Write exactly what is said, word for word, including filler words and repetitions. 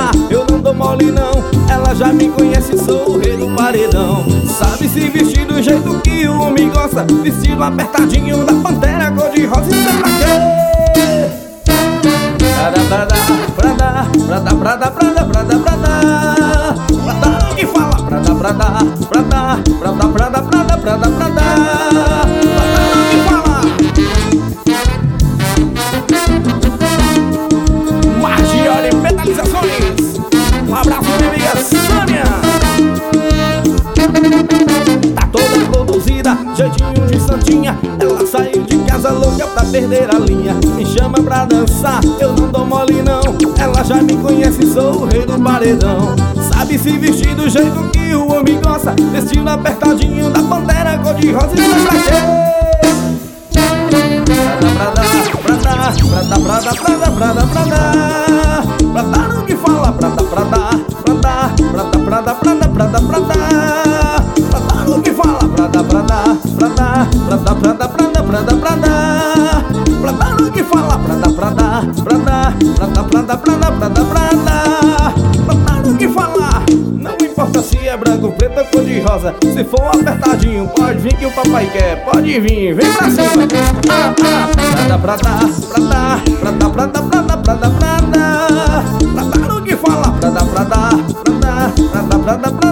dançar, eu não dou mole não. Ela já me conhece, sou o rei do paredão. Sabe se vestir do jeito que o homem gosta, vestido apertadinho da pantera cor-de-rosa. Isso é pra quê? Prada, prada, prada, prada, prada, prada, prada, prada, prada, que fala prada, prada, prada, prada, prada, prada, prada, prada, que fala. Margione Penalizações, um abraço minha amiga Sânia. Tá toda produzida, jeitinho de santinha. Ela saiu de casa louca pra perder a linha. Me chama pra dançar, eu não dou mole não. Ela já me conhece, sou o rei do paredão. Sabe se vestir do jeito que o homem gosta, vestido apertadinho da pantera cor-de-rosa. Isso é pra quê? Prada, prada, prada, prada, prada, prada, prada, prada, no que fala prada, prada, prada, prada, prada, prada, prada, prada, prada, no que fala prada, prada, prada, prada, prada, prada, prada, prada, prada, no que fala prada, prada, prada, prada, prada, prada, prada, prada, prada, no que fala. Não importa se é branco, preto ou cor-de-rosa, se for apertadinho, pode vir que o papai quer. Pode vir, vem pra cima. Ah, ah, prada, prada, prada, prada, prada, prada, prada, prada, prada, no que fala prada, prada, prada, prada, prada, prada.